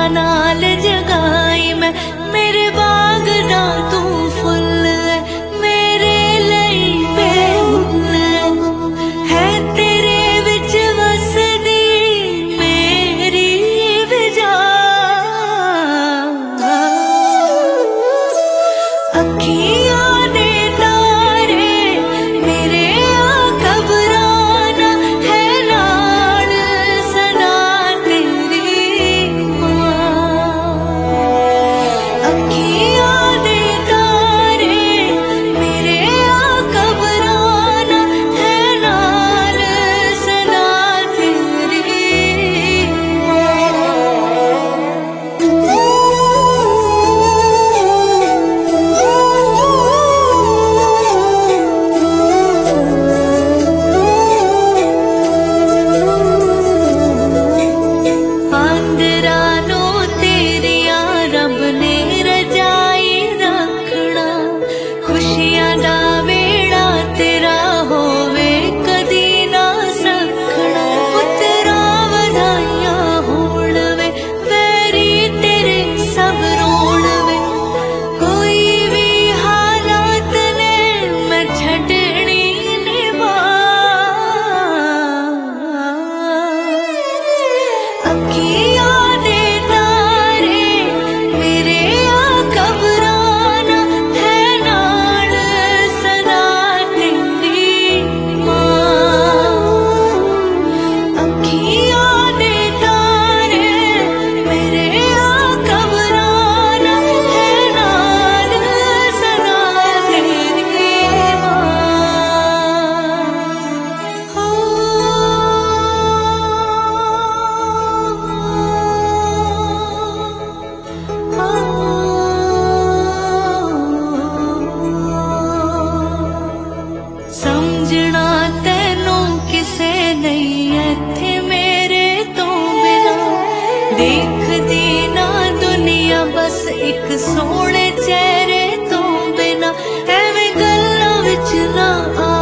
नाल जगाई मैं मेरे बाग दा तू फुल है मेरे लई बेहुल है तेरे विच वसदी मेरी विजा अखियां दे तारे मेरे घबराना है नाल सदा तेरी मां अखियां दे तारे मेरे घबराना है नाल सदा तेरी आंदरानो तेरिया रब ने रजाई रखना खुशियां दा वेड़ा तेरा होवे कदी ना सखना पुत्रा वधाइयां होण वे वैरी तेरे सब रोण वे कोई भी हालात ने मैं छड्डनी निभा अखियां दे तारे मेरे घबराना है नाल सदा तेरी मां अखियां दे तारे मेरे घबराना है नाल सदा तेरी समझना तेनू किसे नहीं इत्थे मेरे तो बिना देखदी ना दुनिया बस एक सोहणे चेहरे तो बिना एवें गल्लां विच ना आ